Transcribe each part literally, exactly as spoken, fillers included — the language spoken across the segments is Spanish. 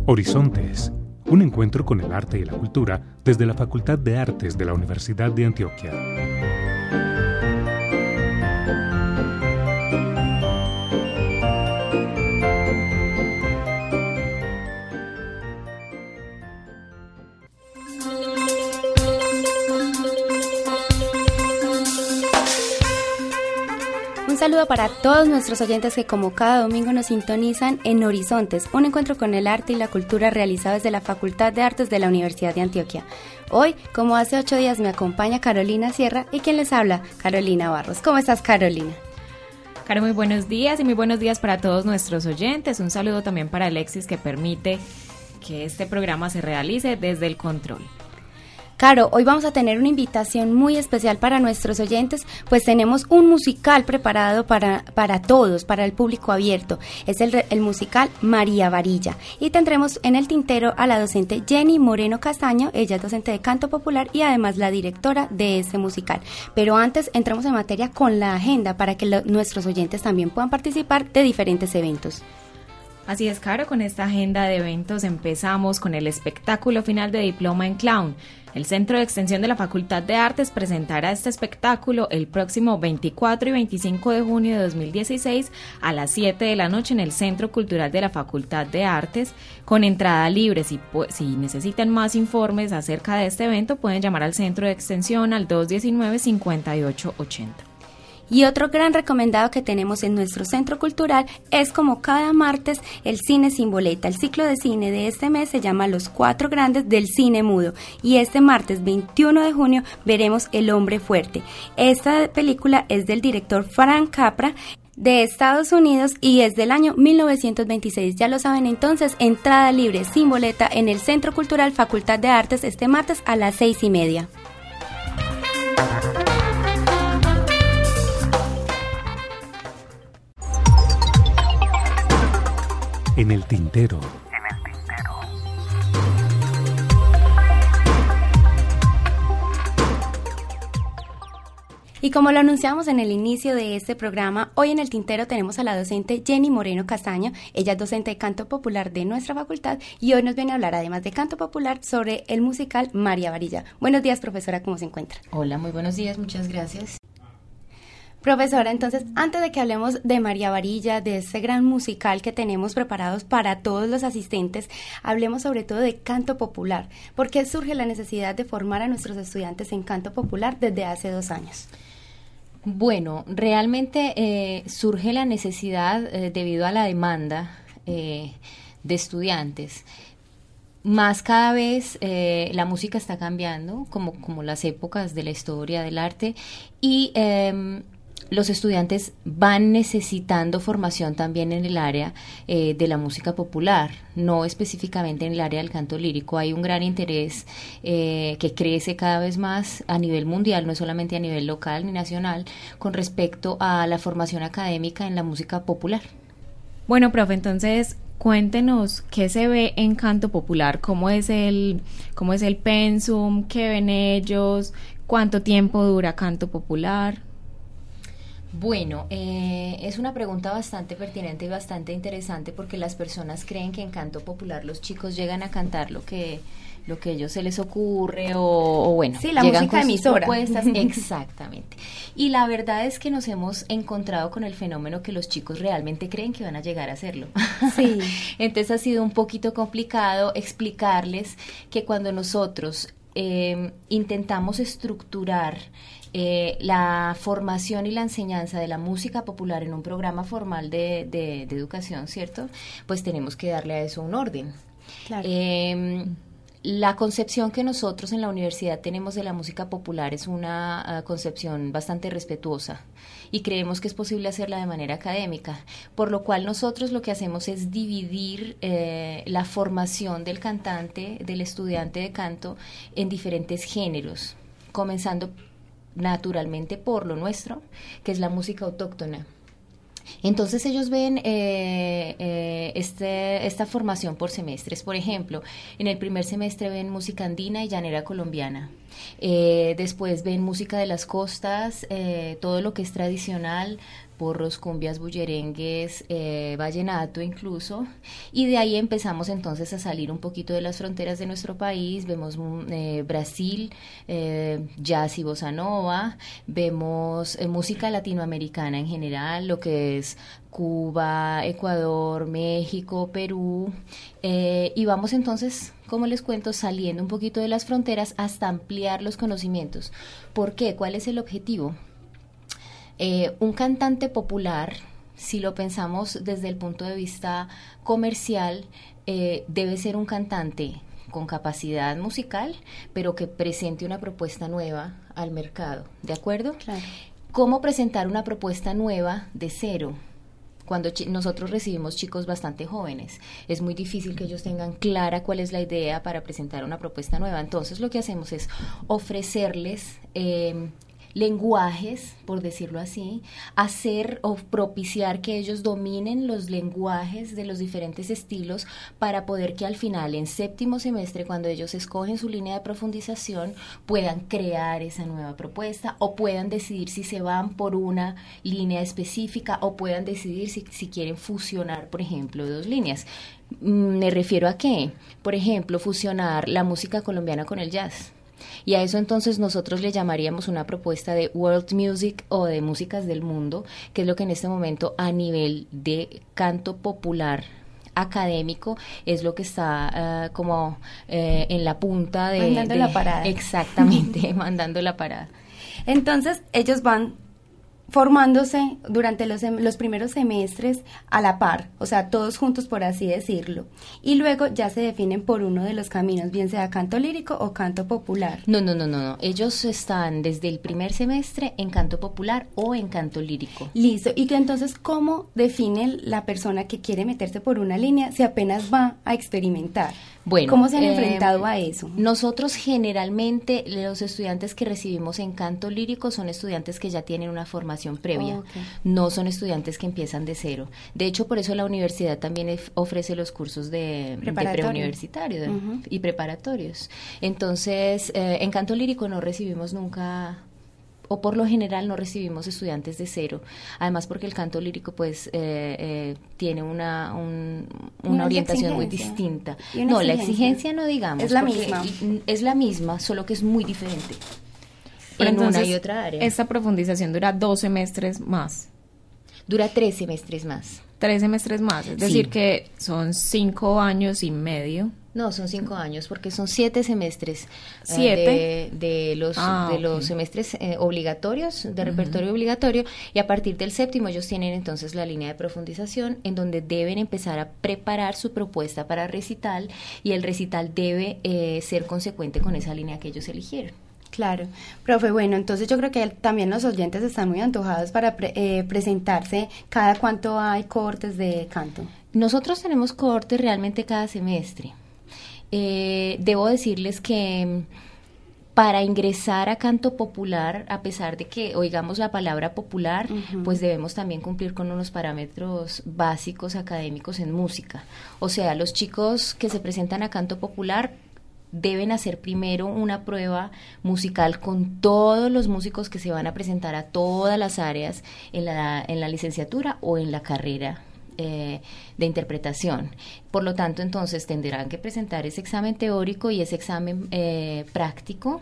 Horizontes, un encuentro con el arte y la cultura desde la Facultad de Artes de la Universidad de Antioquia. Un saludo para todos nuestros oyentes que como cada domingo nos sintonizan en Horizontes, un encuentro con el arte y la cultura realizado desde la Facultad de Artes de la Universidad de Antioquia. Hoy, como hace ocho días, me acompaña Carolina Sierra y quien les habla, Carolina Barros. ¿Cómo estás, Carolina? Caro, muy buenos días y muy buenos días para todos nuestros oyentes. Un saludo también para Alexis, que permite que este programa se realice desde el control. Caro, hoy vamos a tener una invitación muy especial para nuestros oyentes, pues tenemos un musical preparado para, para todos, para el público abierto. Es el, el musical María Varilla. Y tendremos en el tintero a la docente Jenny Moreno Castaño, ella es docente de canto popular y además la directora de este musical. Pero antes entramos en materia con la agenda para que lo, nuestros oyentes también puedan participar de diferentes eventos. Así es, Caro, con esta agenda de eventos empezamos con el espectáculo final de Diploma en Clown. El Centro de Extensión de la Facultad de Artes presentará este espectáculo el próximo veinticuatro y veinticinco de junio de dos mil dieciséis a las siete de la noche en el Centro Cultural de la Facultad de Artes, con entrada libre. Si, si necesitan más informes acerca de este evento, pueden llamar al Centro de Extensión al dos uno nueve, cinco ocho ocho cero. Y otro gran recomendado que tenemos en nuestro centro cultural es, como cada martes, el Cine Sin Boleta. El ciclo de cine de este mes se llama Los Cuatro Grandes del Cine Mudo y este martes veintiuno de junio veremos El Hombre Fuerte. Esta película es del director Frank Capra de Estados Unidos y es del año mil novecientos veintiséis. Ya lo saben, entonces, entrada libre sin boleta en el Centro Cultural Facultad de Artes este martes a las seis y media. En el tintero. En el tintero. Y como lo anunciamos en el inicio de este programa, hoy en el tintero tenemos a la docente Jenny Moreno Castaño. Ella es docente de canto popular de nuestra facultad y hoy nos viene a hablar, además de canto popular, sobre el musical María Varilla. Buenos días, profesora, ¿cómo se encuentra? Hola, muy buenos días, muchas gracias. Profesora, entonces, antes de que hablemos de María Varilla, de este gran musical que tenemos preparados para todos los asistentes, hablemos sobre todo de canto popular. ¿Por qué surge la necesidad de formar a nuestros estudiantes en canto popular desde hace dos años? Bueno, realmente eh, surge la necesidad eh, debido a la demanda eh, de estudiantes. Más cada vez eh, la música está cambiando, como, como las épocas de la historia del arte, y eh, los estudiantes van necesitando formación también en el área eh, de la música popular, no específicamente en el área del canto lírico. Hay un gran interés eh, que crece cada vez más a nivel mundial, no solamente a nivel local ni nacional, con respecto a la formación académica en la música popular. Bueno, profe, entonces cuéntenos qué se ve en canto popular, cómo es el, cómo es el pensum, qué ven ellos, cuánto tiempo dura canto popular. Bueno, eh, es una pregunta bastante pertinente y bastante interesante porque las personas creen que en canto popular los chicos llegan a cantar lo que lo que a ellos se les ocurre o, o bueno, sí, la llegan música con sus emisora. propuestas. Exactamente. Y la verdad es que nos hemos encontrado con el fenómeno que los chicos realmente creen que van a llegar a hacerlo. Sí. Entonces ha sido un poquito complicado explicarles que cuando nosotros eh, intentamos estructurar Eh, la formación y la enseñanza de la música popular en un programa formal de, de, de educación, ¿cierto? Pues tenemos que darle a eso un orden. Claro. Eh, la concepción que nosotros en la universidad tenemos de la música popular es una uh, concepción bastante respetuosa y creemos que es posible hacerla de manera académica, por lo cual nosotros lo que hacemos es dividir eh, la formación del cantante, del estudiante de canto, en diferentes géneros, comenzando naturalmente por lo nuestro, que es la música autóctona. Entonces ellos ven eh, eh, este, esta formación por semestres. Por ejemplo, en el primer semestre ven música andina y llanera colombiana. Eh, después ven música de las costas, eh, todo lo que es tradicional, porros, cumbias, bullerengues, eh, vallenato incluso, y de ahí empezamos entonces a salir un poquito de las fronteras de nuestro país. Vemos eh, Brasil, eh, jazz y bossa nova, vemos eh, música latinoamericana en general, lo que es Cuba, Ecuador, México, Perú, eh, y vamos entonces, como les cuento, saliendo un poquito de las fronteras hasta ampliar los conocimientos. ¿Por qué? ¿Cuál es el objetivo? Eh, un cantante popular, si lo pensamos desde el punto de vista comercial, eh, debe ser un cantante con capacidad musical, pero que presente una propuesta nueva al mercado, ¿de acuerdo? Claro. ¿Cómo presentar una propuesta nueva de cero? Cuando chi- nosotros recibimos chicos bastante jóvenes, es muy difícil que ellos tengan clara cuál es la idea para presentar una propuesta nueva. Entonces, lo que hacemos es ofrecerles eh, lenguajes, por decirlo así, hacer o propiciar que ellos dominen los lenguajes de los diferentes estilos para poder que al final, en séptimo semestre, cuando ellos escogen su línea de profundización, puedan crear esa nueva propuesta o puedan decidir si se van por una línea específica o puedan decidir si, si quieren fusionar, por ejemplo, dos líneas. Me refiero a qué, por ejemplo, fusionar la música colombiana con el jazz. Y a eso entonces nosotros le llamaríamos una propuesta de world music o de músicas del mundo, que es lo que en este momento a nivel de canto popular académico es lo que está uh, como uh, en la punta de... Mandando de, la parada. Exactamente, mandando la parada. Entonces, ellos van formándose durante los, sem- los primeros semestres a la par, o sea, todos juntos, por así decirlo, y luego ya se definen por uno de los caminos, bien sea canto lírico o canto popular. No, no, no, no, no. Ellos están desde el primer semestre en canto popular o en canto lírico. Listo, y que entonces, ¿cómo define la persona que quiere meterse por una línea si apenas va a experimentar? Bueno, ¿Cómo se han eh, enfrentado a eso? Nosotros generalmente, los estudiantes que recibimos en canto lírico son estudiantes que ya tienen una formación previa, Oh, okay. No son estudiantes que empiezan de cero. De hecho, por eso la universidad también ef- ofrece los cursos de, de Preparatorio. preuniversitario de- Uh-huh. y preparatorios. Entonces, eh, en canto lírico no recibimos nunca... o por lo general no recibimos estudiantes de cero, además porque el canto lírico pues eh, eh, tiene una un, una Una orientación muy exigencia. distinta. ¿Y una No, la exigencia? exigencia no digamos. Es la porque misma. Es la misma, solo que es muy diferente Pero en entonces, una y otra área. esta profundización dura dos semestres más, Dura tres semestres más. tres semestres más, es Sí. decir que son cinco años y medio. No, son cinco años, porque son siete semestres eh, ¿Siete? de, de los Ah, de ok. los semestres eh, obligatorios, de repertorio obligatorio, y a partir del séptimo ellos tienen entonces la línea de profundización en donde deben empezar a preparar su propuesta para recital, y el recital debe eh, ser consecuente con esa línea que ellos eligieron. Claro, profe, bueno, entonces yo creo que también los oyentes están muy antojados para pre- eh, presentarse cada cuánto hay cortes de canto. Nosotros tenemos cohortes realmente cada semestre. Eh, debo decirles que mm, para ingresar a canto popular, a pesar de que oigamos la palabra popular, Ujú. pues debemos también cumplir con unos parámetros básicos académicos en música. O sea, los chicos que se presentan a canto popular deben hacer primero una prueba musical con todos los músicos que se van a presentar a todas las áreas en la, en la licenciatura o en la carrera eh, de interpretación. Por lo tanto, entonces tendrán que presentar ese examen teórico y ese examen eh, práctico,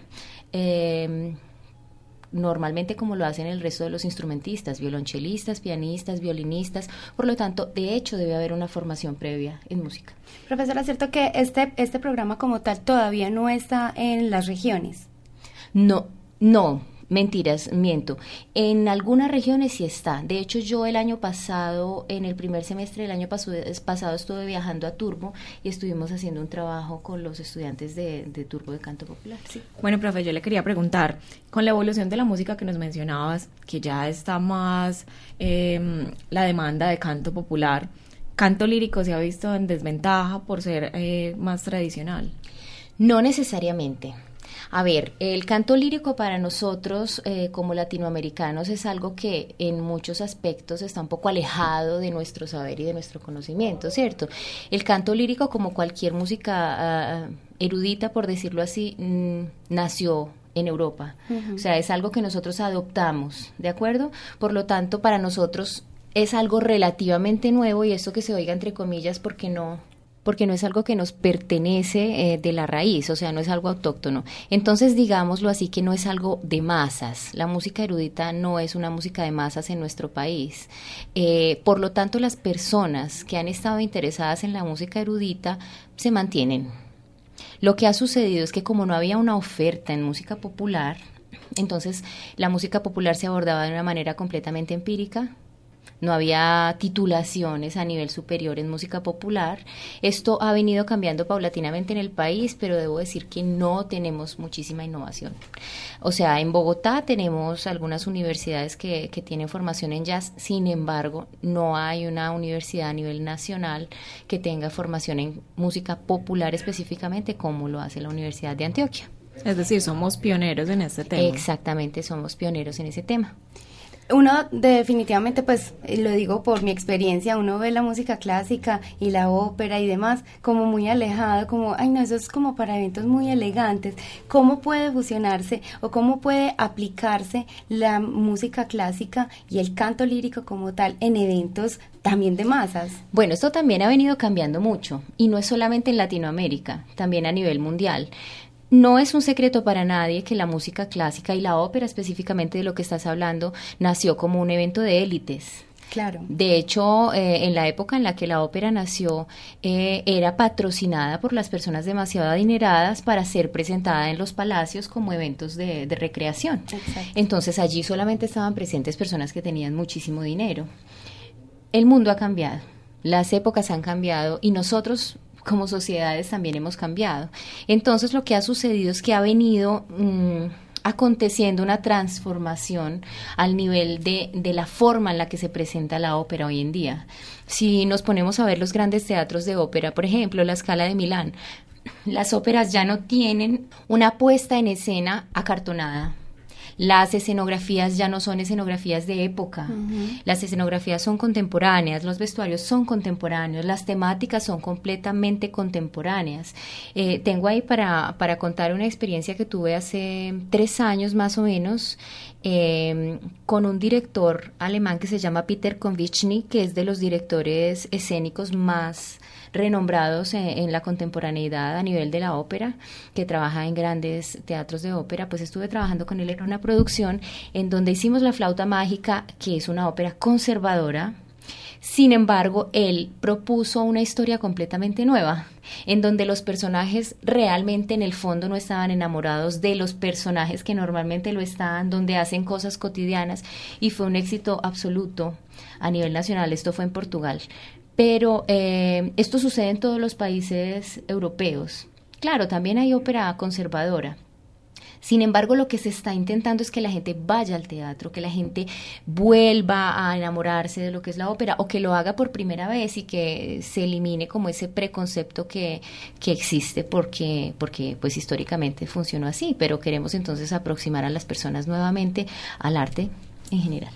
eh, normalmente como lo hacen el resto de los instrumentistas, violonchelistas, pianistas, violinistas. Por lo tanto, de hecho, debe haber una formación previa en música. Profesora, ¿es cierto que este, este programa como tal todavía no está en las regiones? No, no, mentiras, miento. En algunas regiones sí está. De hecho, yo el año pasado, en el primer semestre del año paso- pasado, estuve viajando a Turbo y estuvimos haciendo un trabajo con los estudiantes de, de Turbo de Canto Popular. Sí. Bueno, profe, yo le quería preguntar, con la evolución de la música que nos mencionabas, que ya está más eh, la demanda de canto popular, ¿canto lírico se ha visto en desventaja por ser eh, más tradicional? No necesariamente. A ver, el canto lírico para nosotros eh, como latinoamericanos es algo que en muchos aspectos está un poco alejado de nuestro saber y de nuestro conocimiento, ¿cierto? El canto lírico, como cualquier música uh, erudita, por decirlo así, mmm, nació en Europa. Uh-huh. O sea, es algo que nosotros adoptamos, ¿de acuerdo? Por lo tanto, para nosotros es algo relativamente nuevo, y esto que se oiga entre comillas porque no... porque no es algo que nos pertenece eh, de la raíz, o sea, no es algo autóctono. Entonces, digámoslo así, que no es algo de masas. La música erudita no es una música de masas en nuestro país. Eh, por lo tanto, las personas que han estado interesadas en la música erudita se mantienen. Lo que ha sucedido es que como no había una oferta en música popular, entonces la música popular se abordaba de una manera completamente empírica. No había titulaciones a nivel superior en música popular. Esto ha venido cambiando paulatinamente en el país, pero debo decir que no tenemos muchísima innovación. O sea, en Bogotá tenemos algunas universidades que, que tienen formación en jazz, sin embargo, no hay una universidad a nivel nacional que tenga formación en música popular específicamente como lo hace la Universidad de Antioquia. Es decir, somos pioneros en este tema. Exactamente, somos pioneros en ese tema. Uno definitivamente, pues lo digo por mi experiencia, uno ve la música clásica y la ópera y demás como muy alejado, como, ay no, eso es como para eventos muy elegantes. ¿Cómo puede fusionarse o cómo puede aplicarse la música clásica y el canto lírico como tal en eventos también de masas? Bueno, esto también ha venido cambiando mucho, y no es solamente en Latinoamérica, también a nivel mundial. No es un secreto para nadie que la música clásica y la ópera, específicamente de lo que estás hablando, nació como un evento de élites. Claro. De hecho, eh, en la época en la que la ópera nació, eh, era patrocinada por las personas demasiado adineradas para ser presentada en los palacios como eventos de, de recreación. Exacto. Entonces, allí solamente estaban presentes personas que tenían muchísimo dinero. El mundo ha cambiado, las épocas han cambiado, y nosotros como sociedades también hemos cambiado. Entonces, lo que ha sucedido es que ha venido mmm, aconteciendo una transformación al nivel de, de la forma en la que se presenta la ópera hoy en día. Si nos ponemos a ver los grandes teatros de ópera, por ejemplo, la Scala de Milán, las óperas ya no tienen una puesta en escena acartonada. Las escenografías ya no son escenografías de época, uh-huh. Las escenografías son contemporáneas, los vestuarios son contemporáneos, las temáticas son completamente contemporáneas. Eh, tengo ahí para, para contar una experiencia que tuve hace tres años más o menos, eh, con un director alemán que se llama Peter Konvichny, que es de los directores escénicos más renombrados en, en la contemporaneidad a nivel de la ópera, que trabaja en grandes teatros de ópera. Pues estuve trabajando con él en una producción en donde hicimos La Flauta Mágica, que es una ópera conservadora. Sin embargo, él propuso una historia completamente nueva, en donde los personajes realmente en el fondo no estaban enamorados de los personajes que normalmente lo están, donde hacen cosas cotidianas, y fue un éxito absoluto a nivel nacional. Esto fue en Portugal. Pero eh, esto sucede en todos los países europeos. Claro, también hay ópera conservadora. Sin embargo, lo que se está intentando es que la gente vaya al teatro, que la gente vuelva a enamorarse de lo que es la ópera, o que lo haga por primera vez y que se elimine como ese preconcepto que, que existe porque, porque pues históricamente funcionó así. Pero queremos entonces aproximar a las personas nuevamente al arte en general.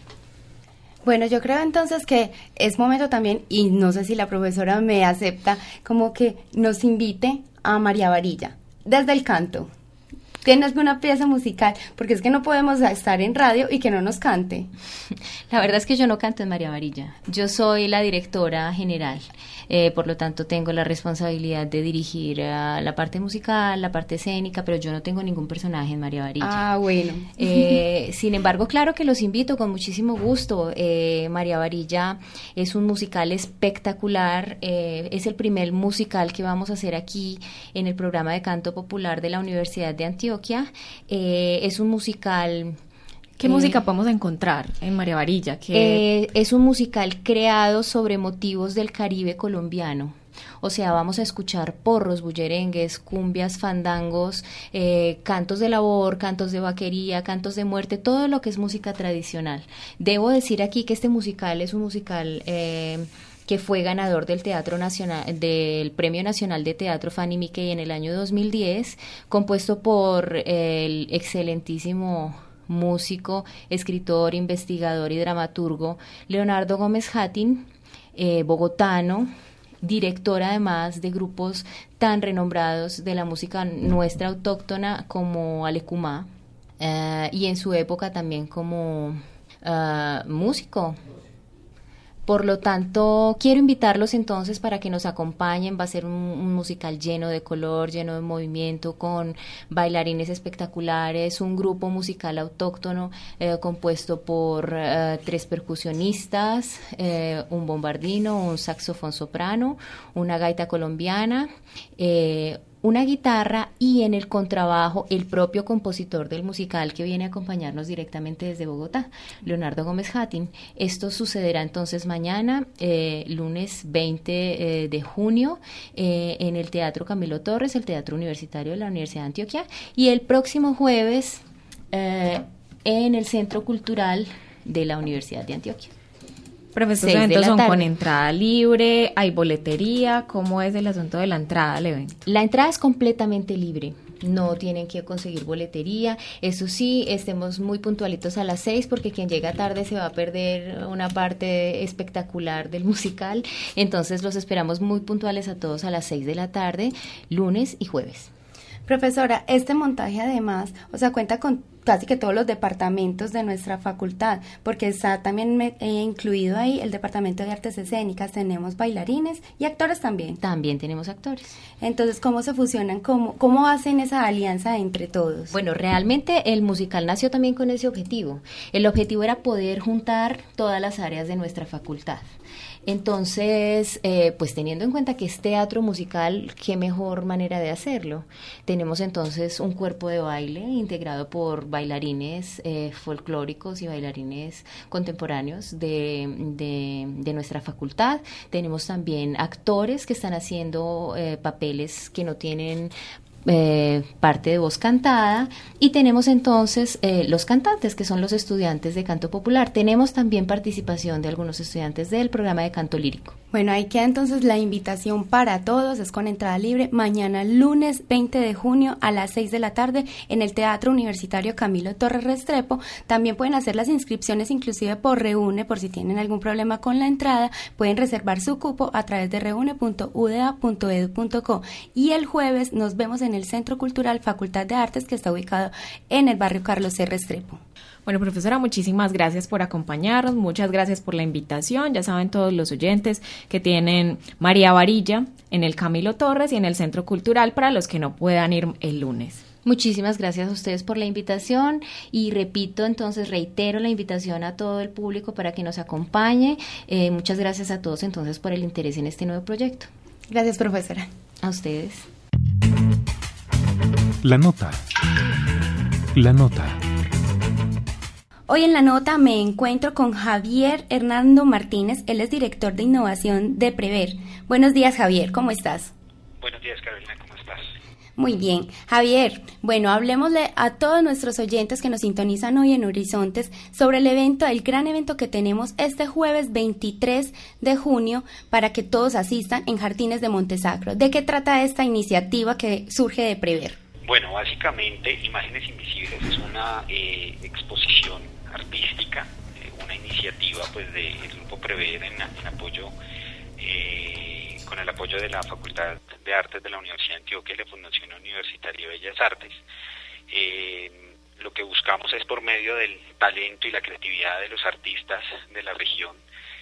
Bueno, yo creo entonces que es momento también, y no sé si la profesora me acepta, como que nos invite a María Varilla, desde el canto. ¿Tienes una pieza musical? Porque es que no podemos estar en radio y que no nos cante. La verdad es que yo no canto en María Varilla. Yo soy la directora general. Eh, por lo tanto, tengo la responsabilidad de dirigir uh, la parte musical, la parte escénica, pero yo no tengo ningún personaje en María Varilla. Ah, bueno. Eh, sin embargo, claro que los invito con muchísimo gusto. Eh, María Varilla es un musical espectacular. Eh, es el primer musical que vamos a hacer aquí en el programa de canto popular de la Universidad de Antioquia. Eh, es un musical... ¿Qué eh, música podemos encontrar en María Varilla? Eh, es un musical creado sobre motivos del Caribe colombiano. O sea, vamos a escuchar porros, bullerengues, cumbias, fandangos, eh, cantos de labor, cantos de vaquería, cantos de muerte, todo lo que es música tradicional. Debo decir aquí que este musical es un musical... Eh, que fue ganador del Teatro Nacional, del Premio Nacional de Teatro Fanny Mickey en el año dos mil diez, compuesto por el excelentísimo músico, escritor, investigador y dramaturgo Leonardo Gómez Hattin, eh, bogotano, director además de grupos tan renombrados de la música nuestra autóctona como Alecumá. uh, y en su época también como uh, músico. Por lo tanto, quiero invitarlos entonces para que nos acompañen. Va a ser un, un musical lleno de color, lleno de movimiento, con bailarines espectaculares, un grupo musical autóctono eh, compuesto por eh, tres percusionistas, eh, un bombardino, un saxofón soprano, una gaita colombiana, eh, una guitarra y en el contrabajo el propio compositor del musical que viene a acompañarnos directamente desde Bogotá, Leonardo Gómez Hattin. Esto sucederá entonces mañana, eh, lunes veinte eh, de junio, eh, en el Teatro Camilo Torres, el Teatro Universitario de la Universidad de Antioquia, y el próximo jueves eh, en el Centro Cultural de la Universidad de Antioquia. Profesor, estos eventos son con entrada libre, hay boletería, ¿cómo es el asunto de la entrada al evento? La entrada es completamente libre, no tienen que conseguir boletería, eso sí, estemos muy puntualitos a las seis porque quien llega tarde se va a perder una parte espectacular del musical, entonces los esperamos muy puntuales a todos a las seis de la tarde, lunes y jueves. Profesora, este montaje además, o sea, cuenta con casi que todos los departamentos de nuestra facultad, porque está también me, eh, incluido ahí el departamento de artes escénicas, tenemos bailarines y actores también. También tenemos actores. Entonces, ¿cómo se fusionan? ¿Cómo, cómo hacen esa alianza entre todos? Bueno, realmente el musical nació también con ese objetivo. El objetivo era poder juntar todas las áreas de nuestra facultad. Entonces, eh, pues teniendo en cuenta que es teatro musical, qué mejor manera de hacerlo. Tenemos entonces un cuerpo de baile integrado por bailarines eh, folclóricos y bailarines contemporáneos de, de, de nuestra facultad. Tenemos también actores que están haciendo eh, papeles que no tienen Eh, parte de voz cantada, y tenemos entonces eh, los cantantes, que son los estudiantes de canto popular. Tenemos también participación de algunos estudiantes del programa de canto lírico. Bueno, ahí queda entonces la invitación para todos, es con entrada libre, mañana lunes veinte de junio a las seis de la tarde en el Teatro Universitario Camilo Torres Restrepo. También pueden hacer las inscripciones inclusive por Reúne, por si tienen algún problema con la entrada, pueden reservar su cupo a través de reúne punto u d a punto e d u punto co, y el jueves nos vemos en el Centro Cultural Facultad de Artes, que está ubicado en el barrio Carlos C. Restrepo. Bueno, profesora, muchísimas gracias por acompañarnos, muchas gracias por la invitación. Ya saben todos los oyentes que tienen María Varilla en el Camilo Torres y en el Centro Cultural para los que no puedan ir el lunes. Muchísimas gracias a ustedes por la invitación y repito, entonces reitero la invitación a todo el público para que nos acompañe. Eh, muchas gracias a todos entonces por el interés en este nuevo proyecto. Gracias, profesora. A ustedes. La nota. La nota. Hoy en la nota me encuentro con Javier Hernando Martínez, él es director de innovación de Prever. Buenos días, Javier, ¿cómo estás? Buenos días, Carolina, ¿cómo estás? Muy bien. Javier, bueno, hablemosle a todos nuestros oyentes que nos sintonizan hoy en Horizontes sobre el evento, el gran evento que tenemos este jueves veintitrés de junio para que todos asistan en Jardines de Montesacro. ¿De qué trata esta iniciativa que surge de Prever? Bueno, básicamente Imágenes Invisibles es una eh, exposición artística, eh, una iniciativa pues del Grupo Prever en, en apoyo, eh, con el apoyo de la Facultad de Artes de la Universidad de Antioquia y la Fundación Universitaria de Bellas Artes. Eh, lo que buscamos es, por medio del talento y la creatividad de los artistas de la región,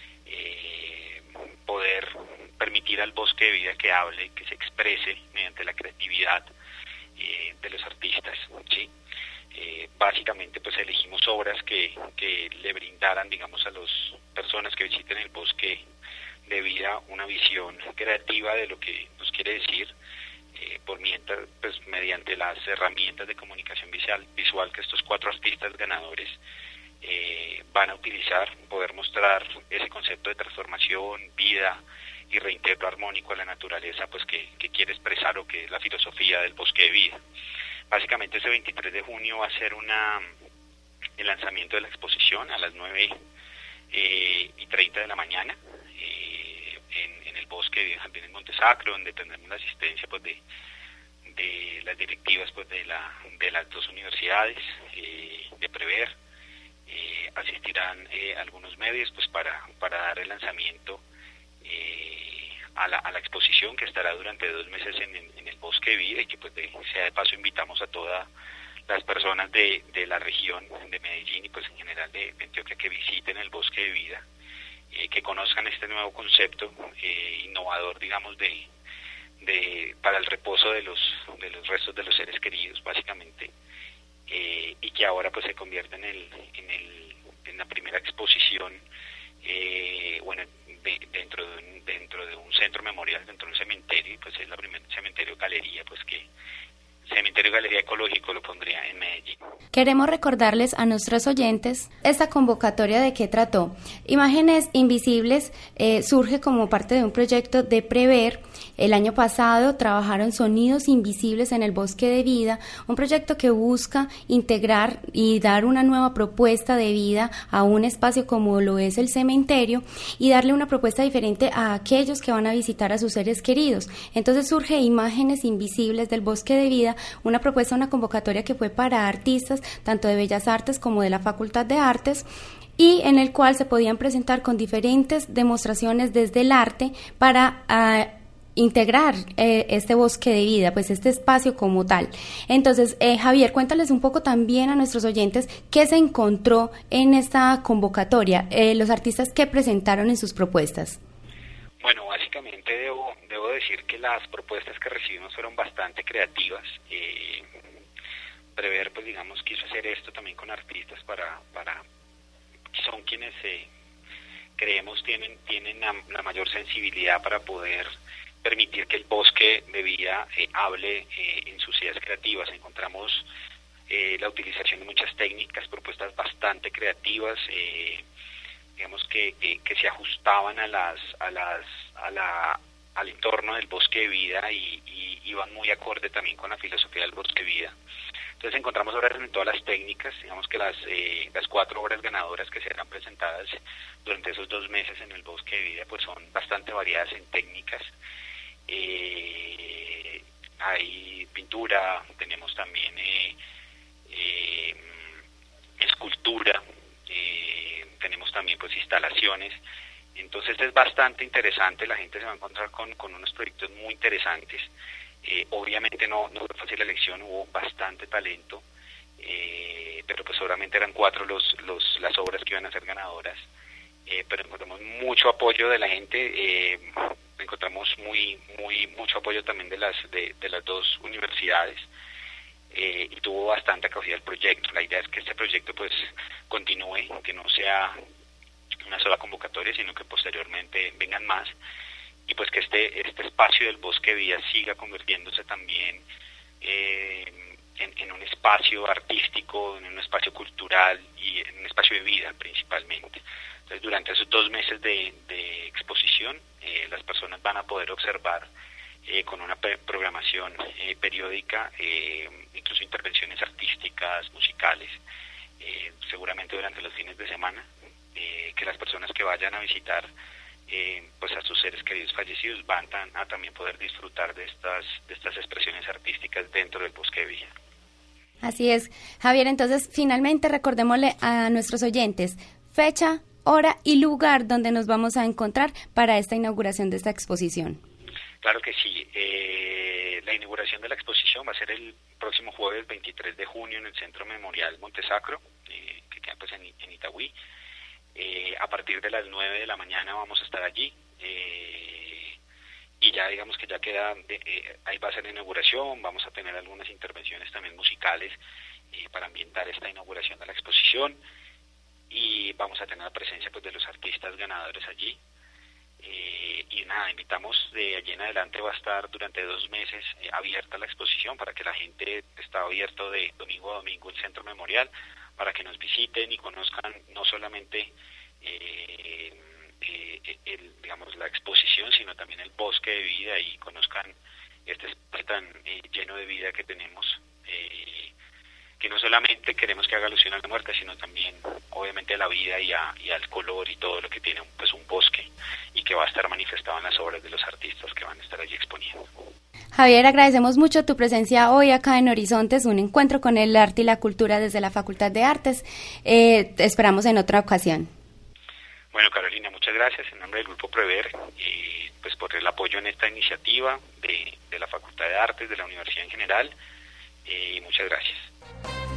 eh, poder permitir al bosque de vida que hable, que se exprese mediante la creatividad eh, de los artistas, ¿sí? Eh, básicamente pues elegimos obras que, que le brindaran, digamos, a las personas que visiten el bosque de vida una visión creativa de lo que nos quiere decir, eh, por mientras, pues mediante las herramientas de comunicación visual, visual que estos cuatro artistas ganadores eh, van a utilizar, poder mostrar ese concepto de transformación, vida y reintegro armónico a la naturaleza, pues que, que quiere expresar lo que es la filosofía del bosque de vida. Básicamente ese veintitrés de junio va a ser una el lanzamiento de la exposición a las nueve eh, y treinta de la mañana eh, en, en el bosque de Jardines Montesacro, donde tendremos la asistencia pues de, de las directivas pues de la de las dos universidades eh, de Prever. Eh, asistirán eh, algunos medios pues para, para dar el lanzamiento eh, a, la, a la exposición, que estará durante dos meses en, en, en el bosque de vida, y que pues de, sea de paso invitamos a toda las personas de, de la región de Medellín y pues en general de, de Antioquia que visiten el Bosque de Vida, eh, que conozcan este nuevo concepto eh, innovador, digamos, de, de para el reposo de los de los restos de los seres queridos, básicamente, eh, y que ahora pues se convierte en el en el en la primera exposición, eh, bueno, de, dentro de un, dentro de un centro memorial, dentro de un cementerio, y pues es la primera cementerio galería, pues que Cementerio Galería Ecológico lo pondría en Medellín. Queremos recordarles a nuestros oyentes esta convocatoria de qué trató. Imágenes Invisibles eh, surge como parte de un proyecto de Prever. El año pasado trabajaron Sonidos Invisibles en el Bosque de Vida, un proyecto que busca integrar y dar una nueva propuesta de vida a un espacio como lo es el cementerio y darle una propuesta diferente a aquellos que van a visitar a sus seres queridos. Entonces surge Imágenes Invisibles del Bosque de Vida, una propuesta, una convocatoria que fue para artistas tanto de Bellas Artes como de la Facultad de Artes, y en el cual se podían presentar con diferentes demostraciones desde el arte para uh, integrar eh, este bosque de vida, pues este espacio como tal. Entonces, eh, Javier, cuéntales un poco también a nuestros oyentes qué se encontró en esta convocatoria, eh, los artistas que presentaron en sus propuestas. Bueno, básicamente debo, debo decir que las propuestas que recibimos fueron bastante creativas. Eh, Prever, pues digamos, quiso hacer esto también con artistas para, para son quienes eh, creemos tienen, tienen la, la mayor sensibilidad para poder permitir que el bosque de vida eh, hable eh, en sus ideas creativas. Encontramos eh, la utilización de muchas técnicas, propuestas bastante creativas, eh, digamos que, que que se ajustaban a las a las a la al entorno del bosque de vida y, y iban muy acorde también con la filosofía del bosque de vida. Entonces encontramos obras en todas las técnicas, digamos que las eh, las cuatro obras ganadoras que serán presentadas durante esos dos meses en el bosque de vida pues son bastante variadas en técnicas. Eh, hay pintura, tenemos también eh, eh, escultura, eh, tenemos también pues instalaciones. Entonces es bastante interesante, la gente se va a encontrar con, con unos proyectos muy interesantes. Eh, obviamente no, no fue fácil la elección, hubo bastante talento, eh, pero pues seguramente eran cuatro los, los las obras que iban a ser ganadoras, eh, pero encontramos mucho apoyo de la gente, eh, encontramos muy muy mucho apoyo también de las de, de las dos universidades, eh, y tuvo bastante acogida el proyecto. La idea es que este proyecto pues continúe, que no sea una sola convocatoria, sino que posteriormente vengan más, y pues que este este espacio del bosque de vida siga convirtiéndose también eh, en, en un espacio artístico, en un espacio cultural y en un espacio de vida principalmente. Entonces durante esos dos meses de, de exposición eh, las personas van a poder observar eh, con una programación eh, periódica, eh, incluso intervenciones artísticas, musicales, eh, seguramente durante los fines de semana, eh, que las personas que vayan a visitar Eh, pues a sus seres queridos fallecidos van tan, a también poder disfrutar de estas de estas expresiones artísticas dentro del bosque de vida. Así es, Javier. Entonces, finalmente recordémosle a nuestros oyentes fecha, hora y lugar donde nos vamos a encontrar para esta inauguración de esta exposición. Claro que sí. Eh, la inauguración de la exposición va a ser el próximo jueves veintitrés de junio en el Centro Memorial Montesacro, eh, que queda pues en, en Itagüí. Eh, a partir de las nueve de la mañana vamos a estar allí, eh, y ya digamos que ya queda, eh, ahí va a ser la inauguración, vamos a tener algunas intervenciones también musicales eh, para ambientar esta inauguración de la exposición, y vamos a tener la presencia pues de los artistas ganadores allí, eh, y nada, invitamos de allí en adelante, va a estar durante dos meses eh, abierta la exposición para que la gente, está abierto de domingo a domingo el Centro Memorial, para que nos visiten y conozcan no solamente eh, eh, el, digamos la exposición, sino también el bosque de vida, y conozcan este espacio tan eh, lleno de vida que tenemos, eh, que no solamente queremos que haga alusión a la muerte, sino también obviamente a la vida y, a, y al color y todo lo que tiene pues un bosque, y que va a estar manifestado en las obras de los artistas que van a estar allí exponiendo. Javier, agradecemos mucho tu presencia hoy acá en Horizontes, un encuentro con el arte y la cultura desde la Facultad de Artes. Eh, te esperamos en otra ocasión. Bueno, Carolina, muchas gracias en nombre del Grupo Prever, eh, pues por el apoyo en esta iniciativa de, de la Facultad de Artes, de la Universidad en general, eh, muchas gracias.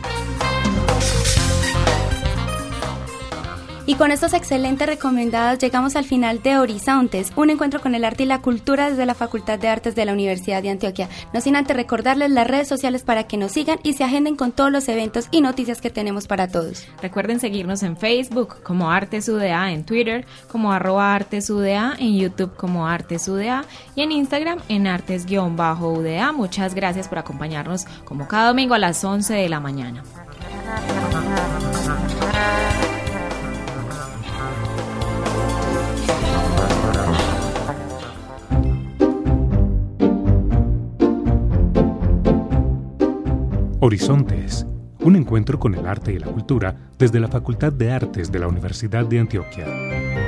Y con estos excelentes recomendados llegamos al final de Horizontes, un encuentro con el arte y la cultura desde la Facultad de Artes de la Universidad de Antioquia. No sin antes recordarles las redes sociales para que nos sigan y se agenden con todos los eventos y noticias que tenemos para todos. Recuerden seguirnos en Facebook como Artes U D A, en Twitter como arroba Artes U D A, en YouTube como Artes U D A y en Instagram en Artes-U D A. Muchas gracias por acompañarnos como cada domingo a las once de la mañana. Horizontes, un encuentro con el arte y la cultura desde la Facultad de Artes de la Universidad de Antioquia.